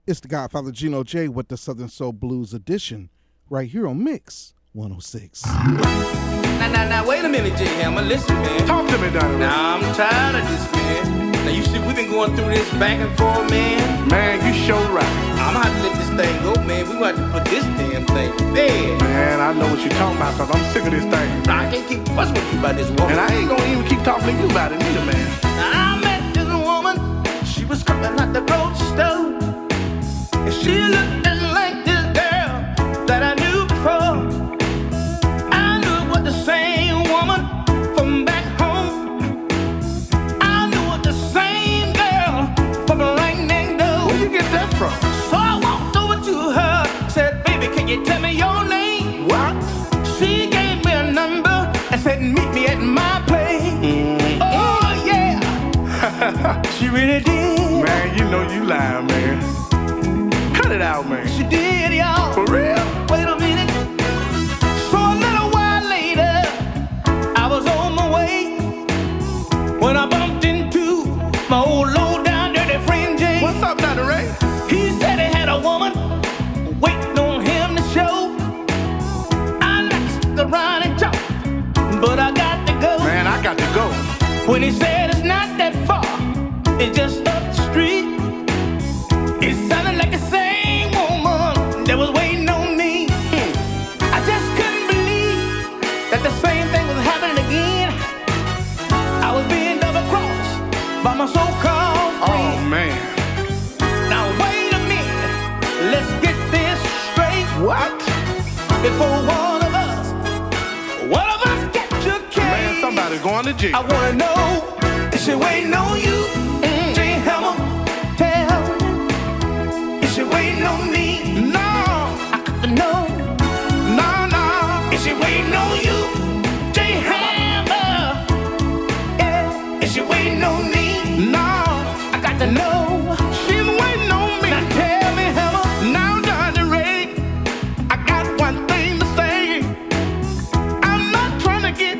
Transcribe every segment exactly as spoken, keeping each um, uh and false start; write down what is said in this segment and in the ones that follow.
It's the Godfather Gino J with the Southern Soul Blues edition, right here on Mix one oh six. Now, now, now, wait a minute, J Hammer. Listen, man. Talk to me, Donnie. Now, I'm tired of this, man. Now, you see, we've been going through this back and forth, man. Man, you sure right. I'm gonna have to let this thing go, man. We got to put this damn thing to bed. Man, I know what you're talking about, because I'm sick of this thing. I can't keep fussing with you about this woman. And I ain't gonna even keep talking to you about it neither, man. Now, I met this woman. She was coming out the grocery store. And she looked just like this girl that I knew before. I knew it was the same woman from back home. I knew it was the same girl from right next door. Where you get that from? So I walked over to her, said, baby, can you tell me your name? What? She gave me a number and said, meet me at my place. Mm-hmm. Oh, yeah. She really did. Man, you know you lying, man. Cut it out, man. She did, y'all. For real? Wait a minute. So a little while later, I was on my way when I bumped into my old low down dirty friend Jay. What's up, Doctor Ray? He said he had a woman waiting on him to show. I like to stick around and talk, but I got to go. Man, I got to go. When he said it's not that far, it's just up the street. It sounded like the same woman that was waiting on me. I just couldn't believe that the same thing was happening again. I was being double-crossed by my so-called friend. Oh, man. Now wait a minute, let's get this straight. What? Before one of us, one of us get your case. Man, somebody's going to jail. I wanna know, is she waiting on you? Mm. J Hammer, tell me, is she waiting on me? No. I got to know. No, no. Is she waiting on you? J Hammer, yeah. Is she waiting on me? No. I got to know. She's waiting on me. Now tell me, Hammer. Now, Johnny Ray, I got one thing to say. I'm not trying to get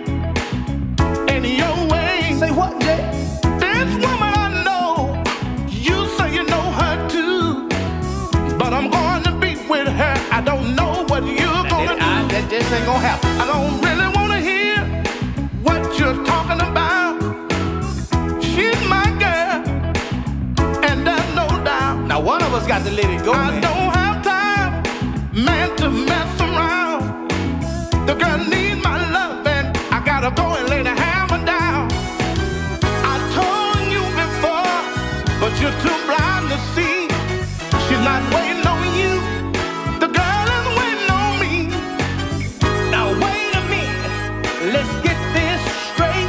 in your way. Say what, Jay? This woman I know, you say you know her too. But I'm going to be with her. I don't know what you're going to do. I, that just ain't gonna happen. I don't really want to hear what you're talking about. She's my girl, and there's no doubt. Now one of us got to let it go, I man. don't have time, man, to mess around. The girl needs my love, and I gotta go and lay the hammer down. I told you before, but you're too blind to see. She's not waiting on you. The girl is waiting on me. Now wait a minute, let's get this straight.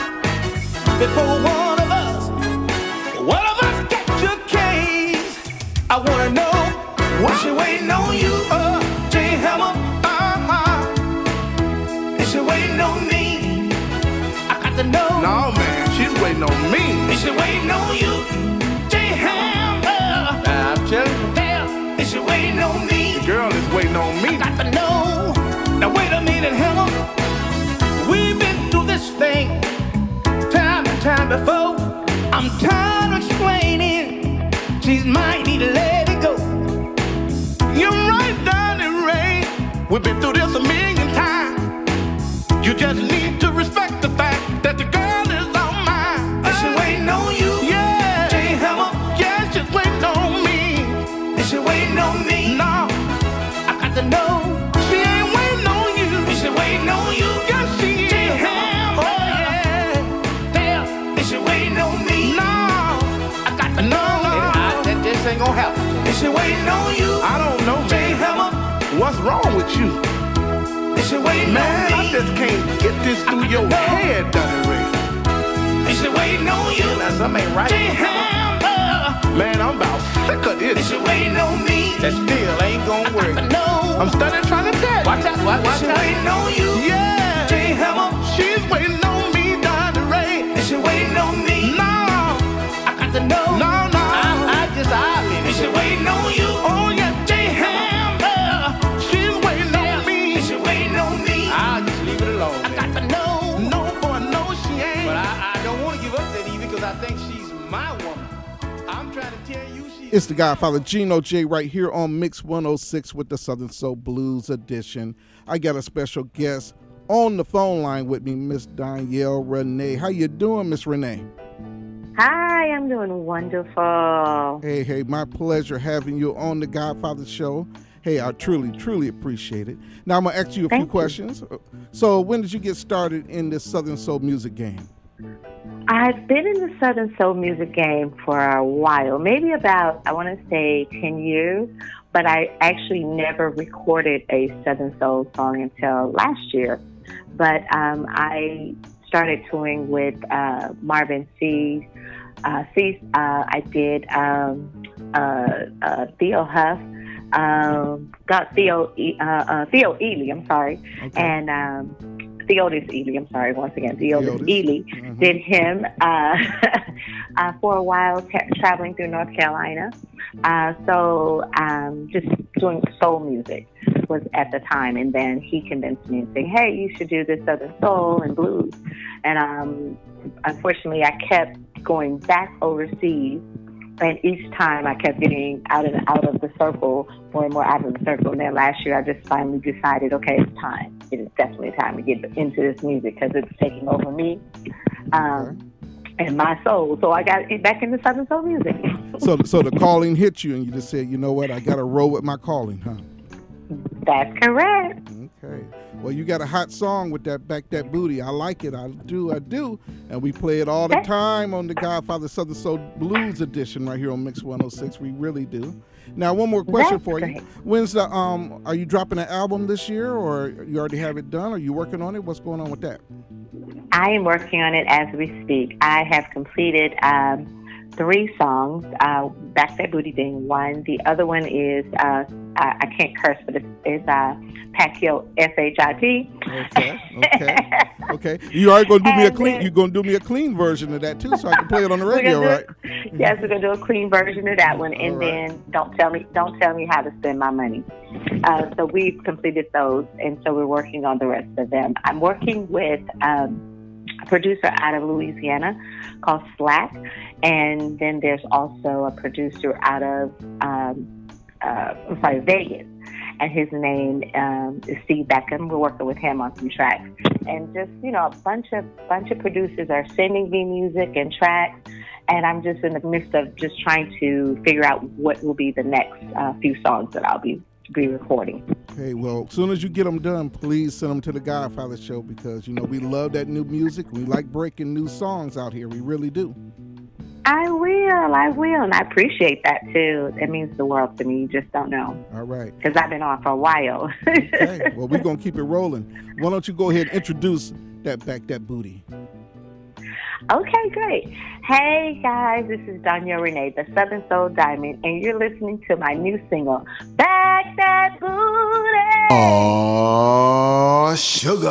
Before one of us, one of us get your case. I wanna know, is she waiting on you? Uh, J Hammer, uh-huh. Is she waiting on me? I got to know. No, man, she's waiting on me. Is she waiting on you? J Hammer, I'm telling you. Hell, is she waiting on me? The girl is waiting on me. I got to know. Now wait a minute, Hammer. We've been through this thing time and time before. I'm tired of explaining. She's mine, need to let it go. You're right, Donnie Ray. We've been through this a million times. You just need to respect the fact that the girl is on mine. Is she waiting on you? Yeah. J Hammer, Yeah, she's waiting on me. is she waiting on me? No, I got to know. she ain't waiting on you. Is she waiting on you? Yes, she is. J Hammer, Oh, yeah. hell, is she waiting on me? No, I got to No, know. no. I, that just ain't gonna happen. Is she waiting on you? I don't know, J man. Hammer, What's wrong with you? is she waiting Man, on I me? just can't get this through your No. head, Donnie Ray. Is she waiting on you? Now something ain't right. J Hammer, Man, I'm about sick of is this. she waiting on me? That still ain't gonna work. I'm No. studying trying to tell you. Watch out, watch, watch Is she out. waiting on you? Yeah. J Hammer, She's waiting on me, Donnie Ray. is she waiting on me? No. I got to know. No, no. I, I just eyelid Is she waiting on you? Oh, yeah. J Hammer, She's waiting on me. is she waiting on me? I'll just leave it alone. I man. got to know. No, boy, no, she ain't. But I, I don't want to give up that Evie because I think she's my woman. I'm trying to tell you she's It's the Godfather Gino J right here on Mix one oh six with the Southern Soul Blues edition. I got a special guest on the phone line with me, Miss Danielle Renee. How you doing, Miss Renee? Hi, I'm doing wonderful. Hey, hey, my pleasure having you on the Godfather Show. Hey, I truly, truly appreciate it. Now I'm gonna ask you a Thank few you. questions. So when did you get started in this Southern Soul music game? I've been in the Southern Soul music game for a while, maybe about, I want to say ten years, but I actually never recorded a Southern Soul song until last year. But um, I started touring with uh, Marvin C. Uh, C. Uh, I did um, uh, uh, Theo Huff, um, got Theo, E- uh, uh, Theo Ely, I'm sorry, Okay. and um, Theodis Ely, I'm sorry, once again, Theodis Theodis. Ely, Mhm. did him uh, uh, for a while, tra- traveling through North Carolina. Uh, so um, just doing soul music was at the time. And then he convinced me and saying, hey, you should do this Southern Soul and blues. And um, unfortunately, I kept going back overseas. And each time I kept getting out and out of the circle, more and more out of the circle. And then last year I just finally decided, okay, it's time. It is definitely time to get into this music because it's taking over me um, and my soul. So I got back into Southern Soul music. So, so the calling hit you, and you just said, you know what, I got to roll with my calling, huh? That's correct. Okay. Well, you got a hot song with that Back That Booty. I like it. I do. I do. And we play it all the time on the Godfather Southern Soul Blues edition right here on Mix one oh six. We really do. Now, one more question That's for great. you. When's the um? Are you dropping an album this year, or you already have it done? Are you working on it? What's going on with that? I am working on it as we speak. I have completed um, three songs, uh, Back That Booty being one. The other one is, uh, I, I can't curse, but it's, it's uh, Pacquiao, S H I T. Okay. Okay. Okay. You are going to do me a And clean. then- You're going to do me a clean version of that too, so I can play it on the We're radio, gonna right? do- Yes, we're gonna do a clean version of that one, and All right. then don't tell me, don't tell me how to spend my money. Uh, so we've completed those, and so we're working on the rest of them. I'm working with um, a producer out of Louisiana called Slack, and then there's also a producer out of um, uh, I'm sorry, Vegas. And his name um, is Steve Beckham. We're working with him on some tracks, and just you know, a bunch of bunch of producers are sending me music and tracks, and I'm just in the midst of just trying to figure out what will be the next uh, few songs that I'll be be recording. Okay, well, as soon as you get them done, please send them to the Godfather Show because, you know, we love that new music. We like breaking new songs out here. We really do. I will, I will, and I appreciate that too. It means the world to me. You just don't know All right. because I've been on for a while. Okay, well, we're going to keep it rolling. Why don't you go ahead and introduce that Back That Booty? Okay, great. Hey guys, this is Danielle Renee, the Southern Soul Diamond, and you're listening to my new single, Back That Booty. Oh, sugar.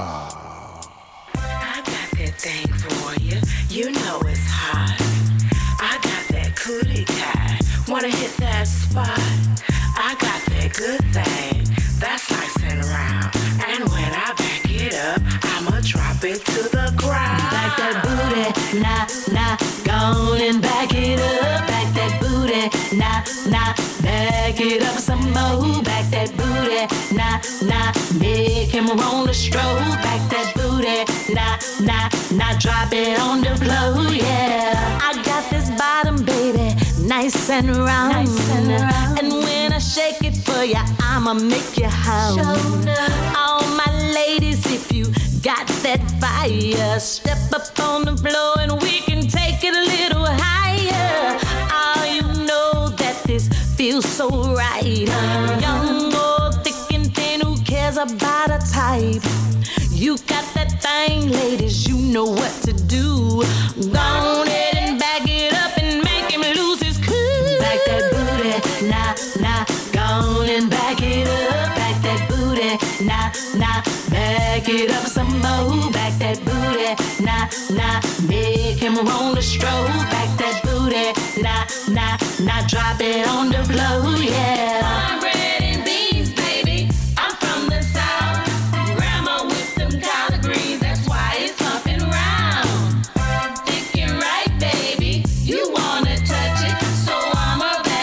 I got that thing for you. You know it's hot. I got that cootie cat. Wanna hit that spot? I got that good thing. That's nice and round. And when I back it up, I'ma drop it to the ground. Back that booty, nah, nah, go on and back it up. Back that booty, nah, nah, back it up some more. Back that booty, nah, nah, make him roll the stroke. Back that booty, nah, nah, nah, drop it on the floor, yeah. I got this bottom, baby, nice and round. Nice and round. And when I shake it for ya, I'ma make you howl. All my ladies, if you got that fire, step up on the floor and we can take it a little higher. Oh, you know that this feels so right. Young or thick and thin, who cares about a type? You got that thing, ladies, you know what to do. Go on ahead and back it up and make him lose his cool. Back that booty, nah, nah, go on and back it up. Back that booty, nah, nah, back it up some more. Back that booty, nah, nah, make him roll the stroke. Back that booty, nah, nah, nah, drop it on the floor, yeah. I'm bread and beans, baby. I'm from the south. Grandma with them collard greens, that's why it's pumping round. Thinking right, baby, you wanna touch it, so I'ma back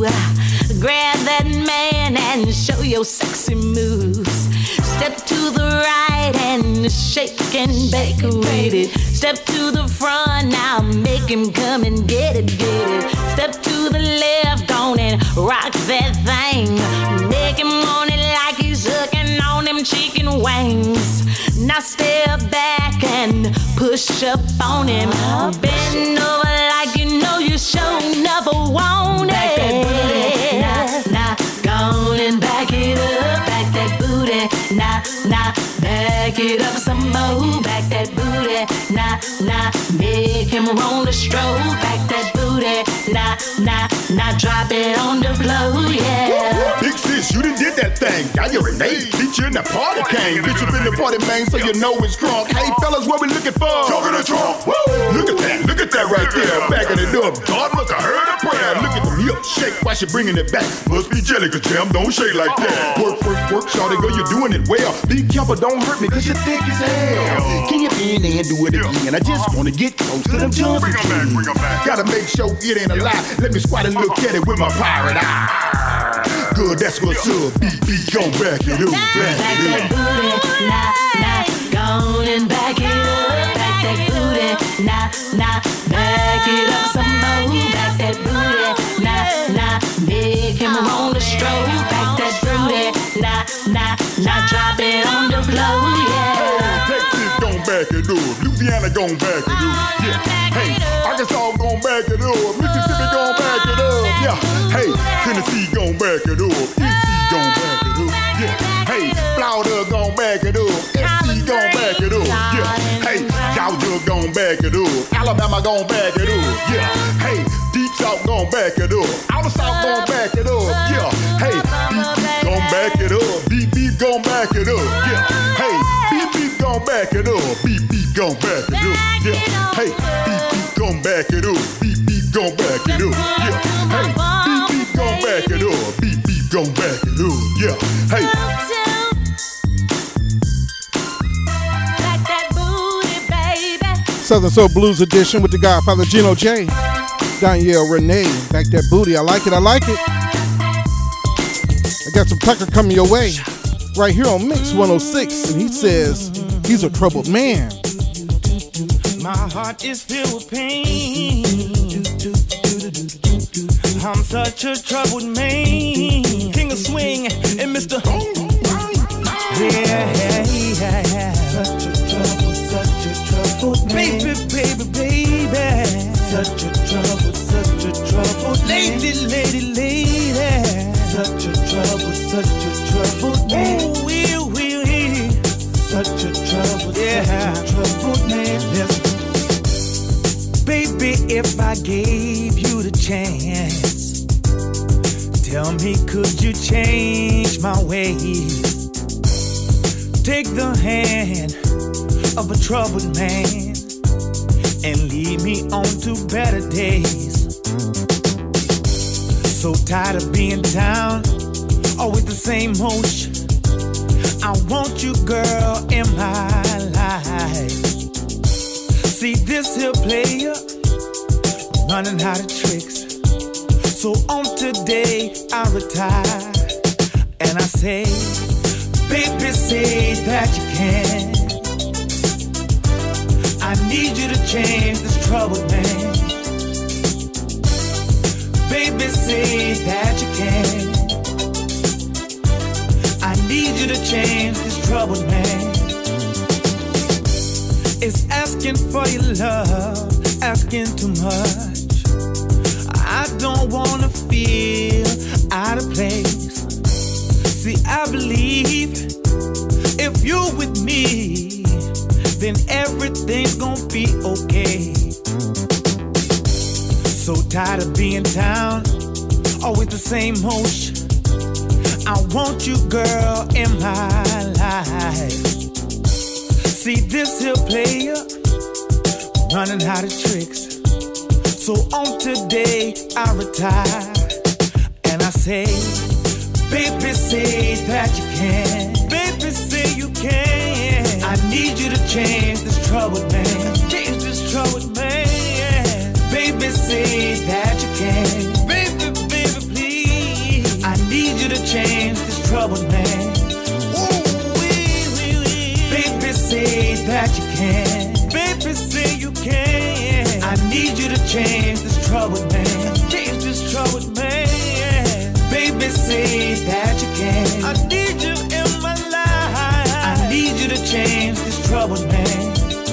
Grab that man and show your sexy moves. Step to the right and shake and bake with it. Step to the front, now make him come and get it, get it. Step to the left, on and rock that thing. Make him want it like he's sucking on them chicken wings. Now step back and push up on him. Bend over like you know you sure never want it. Back that booty, nah, nah, go on and back it up. Back that booty, nah, nah, back it up some more. Back that booty, nah, nah, make him roll the stroke. Back that booty, nah, nah, nah, drop it on the floor, yeah. Big sis, you done did that thing. Now you're Renee. Beat you in the party came. Bitch up in the party, man, so you know it's drunk. Hey, fellas, what we looking for? Talking the trunk. Woo! Look at that, look at that right there. Backing it up. God must have heard a prayer. Look at the milk shake. Why she bringing it back? Must be jelly, cause jam don't shake like that. Work, work, work, shawty, girl, you're doing it well. Be careful, don't hurt me, cause you're thick as hell. Can you bend and do it again? I just wanna get close to them Johnson jeans. Gotta make sure it ain't a lie. Let me squat and look at it with my pirate eye. Good, that's what's up. Beat, beat, go back it up. Back that booty, nah, nah, go on and back it up. Back that booty, nah, nah, back it up some more. Back that booty, nah, nah, make him roll the stroke. Back that booty, nah, nah, nah, drop it on the floor, yeah. Texas gon' back it up. Louisiana gon' back it up. Yeah. Hey, Arkansas gon' back it up. Mississippi gon' back it up. Yeah. Hey, Tennessee gon' back it up. N C gon' back it up. Yeah. Hey, Florida gon' back it up. S C gon' back it up. Yeah. Hey, Georgia gon' back it up. Alabama gon' back it up. Yeah. Hey, Deep South gon' back it up. Outer South gon' back it up. Yeah. Hey, Beep Beep gon' back it up. Beep Beep gon' back it up. Yeah. Hey, Beep Beep gon' back it up. Beep Beep gon' back it up. Yeah. Hey, Beep Beep gon' back it up. Beep Beep gon' back it up. Yeah. Hey, Beep Beep gon' back it up. Beep Beep gon' back it up. Yeah. Hey. Southern Soul Blues edition with the Godfather Gino J. Danielle Renee. Back that booty. I like it. I like it. I got some Tucker coming your way right here on Mix one oh six. And he says he's a troubled man. My heart is filled with pain. I'm such a troubled man. King of swing and Mister Yeah, yeah, yeah. Such a trouble, such a troubled man. Baby, baby, baby. Such a trouble, such a troubled man. Lady, lady, lady. Such a trouble, such a troubled man. Oh, we, we, we. Such a trouble, yeah. Such a troubled man. Yes. Baby, if I gave you the chance, tell me, could you change my ways? Take the hand of a troubled man and lead me on to better days. So tired of being down, always the same old shit. I want you, girl, in my life. See this here player running out of tricks. So on today I retire and I say, baby, say that you can. I need you to change this troubled man. Baby, say that you can. I need you to change this troubled man. It's asking for your love, asking too much. I don't wanna feel out of place. See, I believe if you're with me, then everything's gonna be okay. So tired of being down, always the same old shit. I want you, girl, in my life. See this here player running out of tricks. So on today I retire and I say, baby, say that you can. Baby, say you can. I need you to change this troubled man. Change this troubled man. Baby, say that you can. Baby, baby, please. that you can. Baby, say you can. I need you to change this troubled man. Change this troubled man. Baby, say that you can. I need you in my life. I need you to change this troubled man.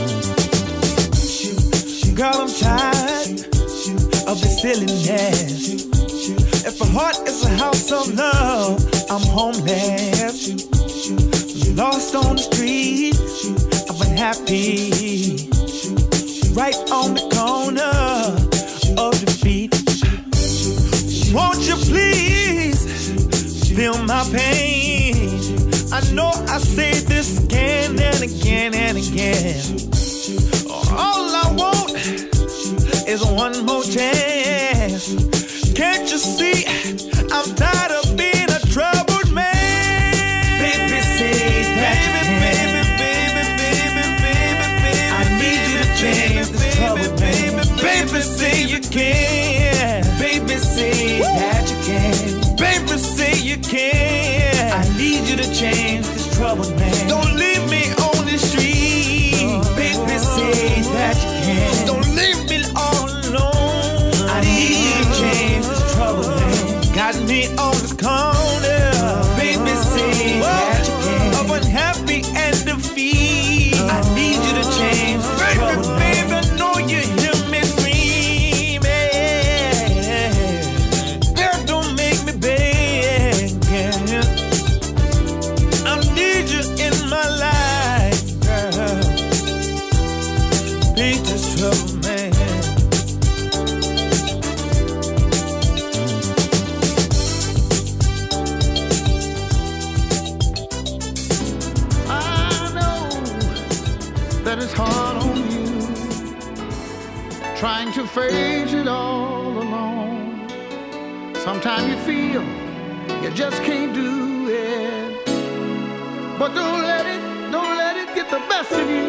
Girl, I'm tired of this silliness. If a heart is a house of love, I'm homeless. Lost on the street, I've been happy. Right on the corner of the beat. Won't you please feel my pain? I know I say this again and again and again. All I want is one more chance. Can't you see I'm tired of being a troubled man? Baby, say that baby, baby, baby, baby, baby, I need you to change this troubled man. Baby, say you can. Baby, say that you can. Baby, say you can. I need you to change this troubled man. Don't leave me on the street. Baby, say that you can. Don't leave me all alone. I need you to change this trouble, man. Got me on the corner. Baby, say that you can. Of unhappy and defeat. I need you to change this trouble, man. Baby, I know you hear me screaming. Girl, don't make me beg. I need you in my life, girl. Beat this trouble, man. I know that it's hard on you, trying to face it all alone. Sometimes you feel you just can't do it, but don't let it, don't let it get the best of you.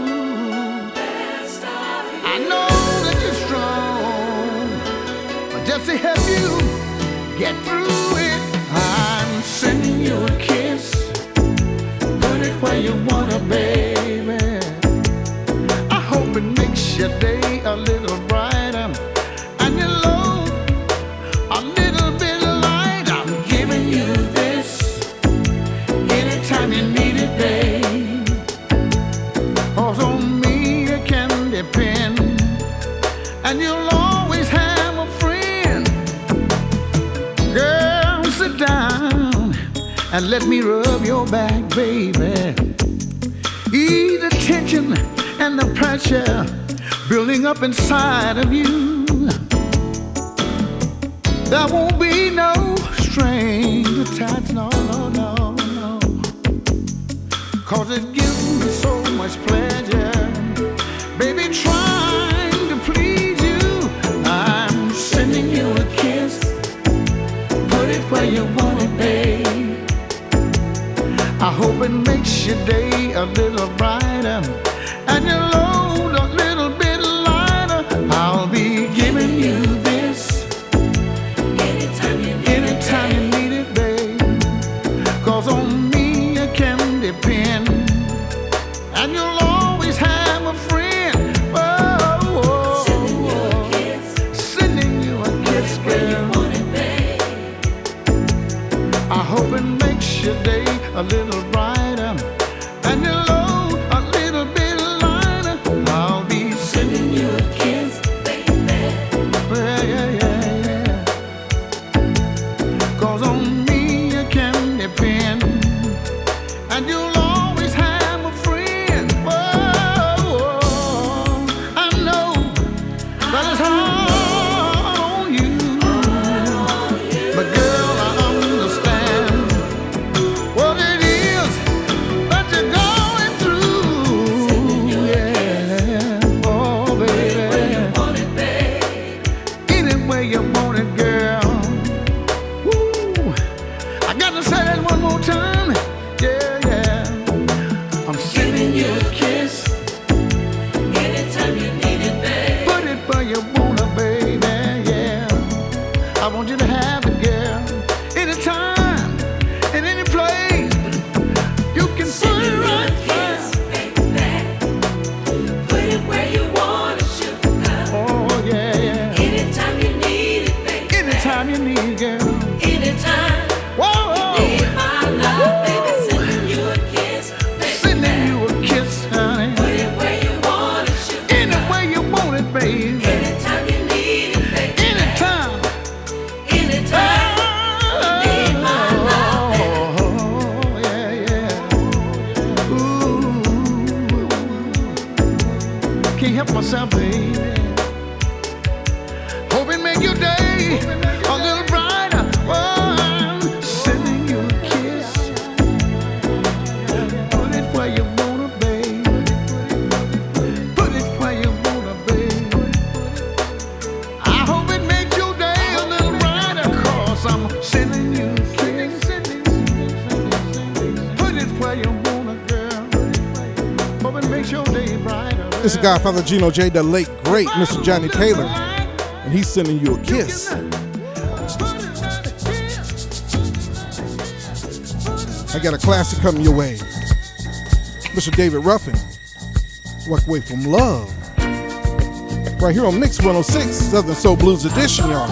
I know that you're strong, but just to help you get through it, I'm sending you a kiss. Put it where you wanna, baby. I hope it makes your day a little brighter and your load a little bit light. I'm giving you this anytime you need it, babe. 'Cause on me you can depend, and you'll always have a friend. Girl, sit down and let me rub your back, baby. Ease the tension and the pressure building up inside of you. There won't be no strings attached, no, no, no, no. 'Cause it gives me so much pleasure, baby, trying to please you. I'm sending you a kiss. Put it where you want it, babe. I hope it makes your day a little brighter and your load a little bit lighter. I'll be giving you this anytime you need, anytime you need it, babe. 'Cause on me you can depend, and you'll always have a friend. Oh, oh, oh. Sending you a kiss, sending you a kiss, girl. You want it, babe. I hope it makes your day a little brighter and your load a little bit lighter. myself, baby. Hope it make your day a little brighter. Oh, I'm sending you a kiss. Put it where you wanna, baby. Put it where you wanna, baby. I hope it makes your day a little brighter, 'cause I'm sending you a kiss. Put it where you wanna, girl. Hope it makes your day brighter. This is Godfather Gino J, the late, great Mister Johnny Taylor. And he's sending you a kiss. I got a classic coming your way. Mister David Ruffin, Walk Away From Love. Right here on Mix one oh six, Southern Soul Blues Edition, y'all.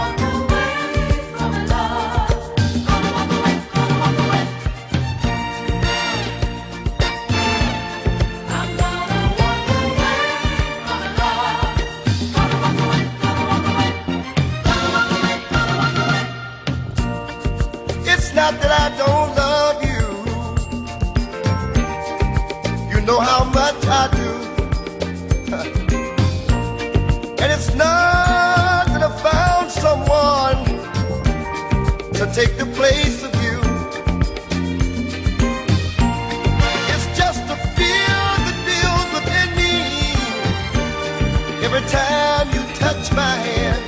Not that I don't love you, you know how much I do. And it's not that I found someone to take the place of you. It's just a fear that builds within me every time you touch my hand,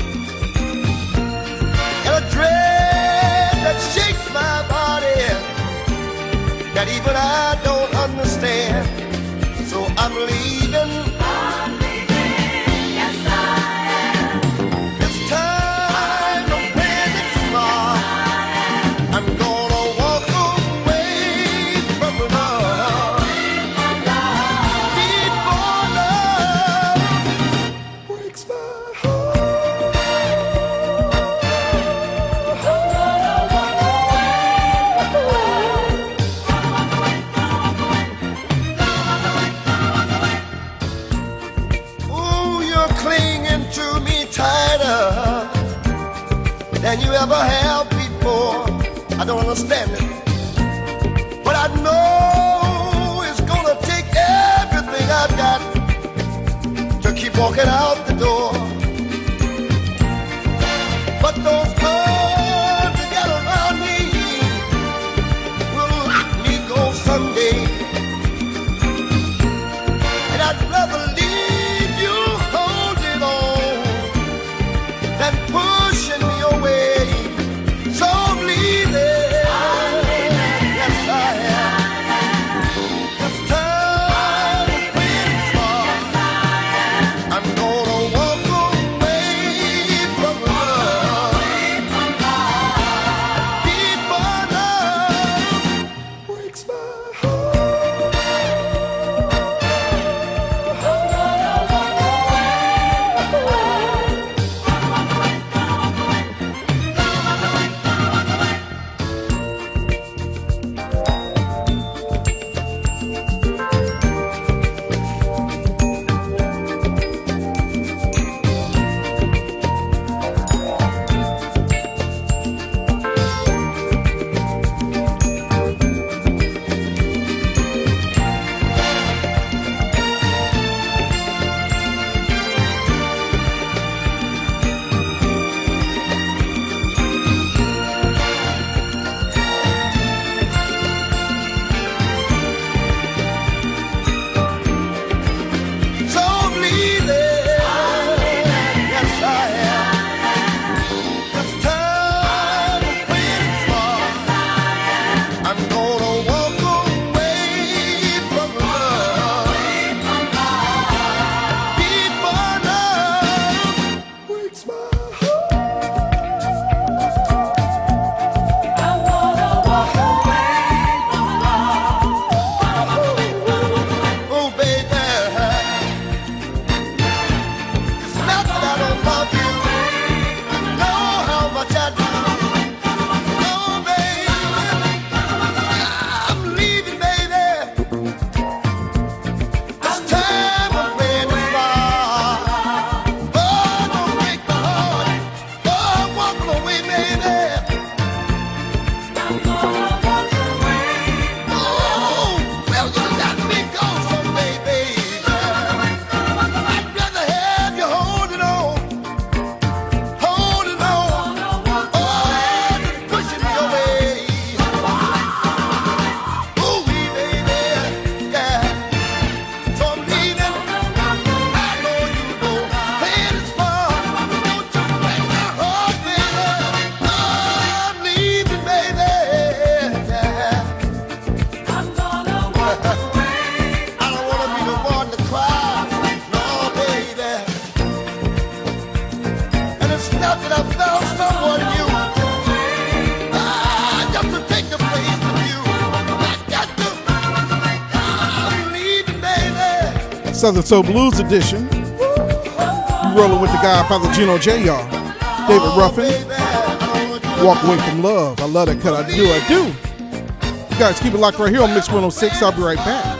and a dread that shakes my body that even I don't understand. So I'm leaving. I'm leaving. Yes, I am. It's time to play it smart. I'm gonna walk away from love. Before love breaks my heart. Than you ever have before. I don't understand it, but I know it's gonna take everything I've got to keep walking out the door. But those arms that got around me will let me go someday, and I'd rather leave you holding on than pushing me away. So I'm leaving. I'm leaving. Yes, I am. It's time to play it smart. I'm gonna walk away. Southern Soul Blues edition. You rolling with the Godfather Gino J, y'all. David Ruffin. Walk Away From Love. I love that cut. I do, I do. You guys keep it locked right here on Mix one oh six. I'll be right back.